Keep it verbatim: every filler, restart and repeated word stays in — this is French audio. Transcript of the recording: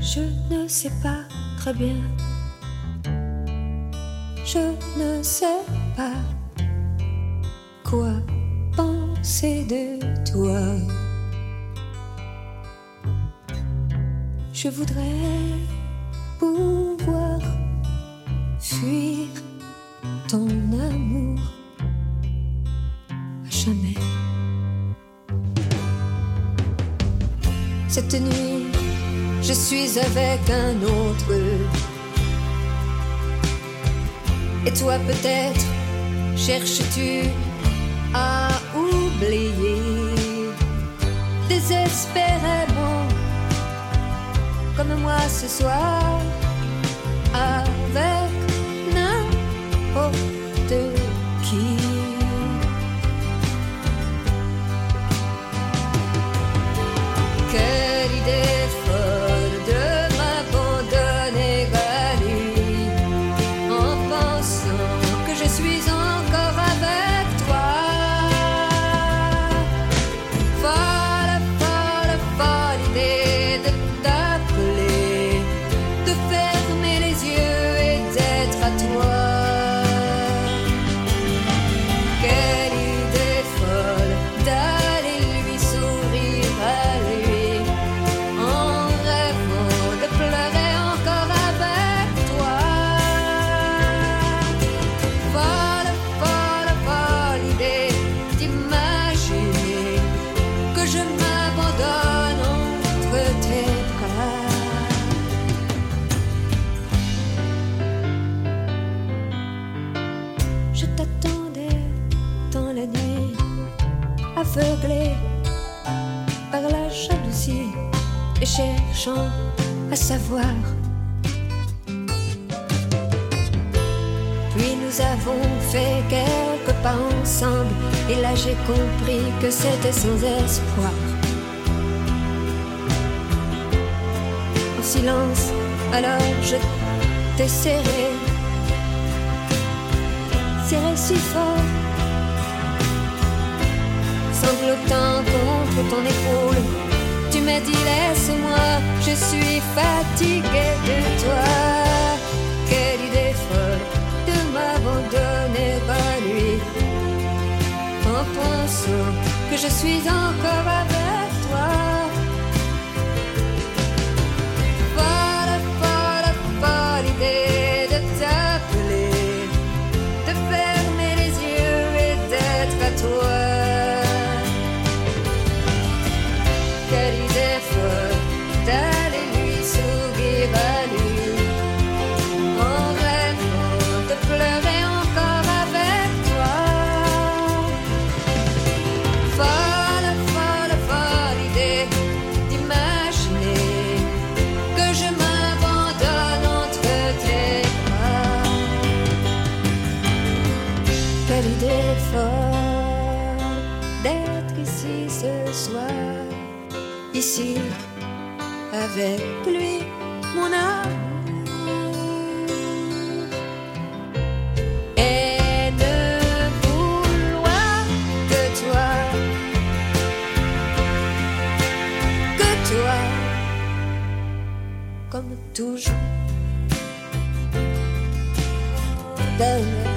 Je ne sais pas très bien. Je ne sais pas quoi penser de toi. Je voudrais pouvoir fuir ton amour à jamais. Cette nuit, je suis avec un autre. Et toi peut-être cherches-tu à oublier désespérément, comme moi ce soir, avec n'importe qui. Quelle idée folle de m'abandonner à lui, en pensant que je suis encore avec toi. Folle, folle, folle idée de t'appeler, de fermer les yeux et d'être à toi. Quelle idée folle d'aller lui sourire à lui, en rêvant de pleurer encore avec toi. Folle, folle, folle idée d'imaginer que je m'abandonne entre tes bras. Je t'attendais dans la nuit, aveuglé par la jalousie et cherchant à savoir. Puis nous avons fait quelques pas ensemble, et là j'ai compris que c'était sans espoir. En silence, alors je t'ai serré, serré si fort, sanglotant contre ton épaule. Tu m'as dit laisse-moi, je suis fatiguée de toi. Quelle idée folle de m'abandonner à lui, en pensant que je suis encore avec toi. Folle, folle, folle idée de t'appeler, de fermer les yeux et d'être à toi. Quelle idée folle d'aller lui sourire à lui, en rêvant de pleurer encore avec toi. Folle, folle, folle idée d'imaginer que je m'abandonne entre tes bras. Quelle idée folle d'être ici ce soir, ici avec lui, mon amour, et de vouloir que toi, que toi, comme toujours, donne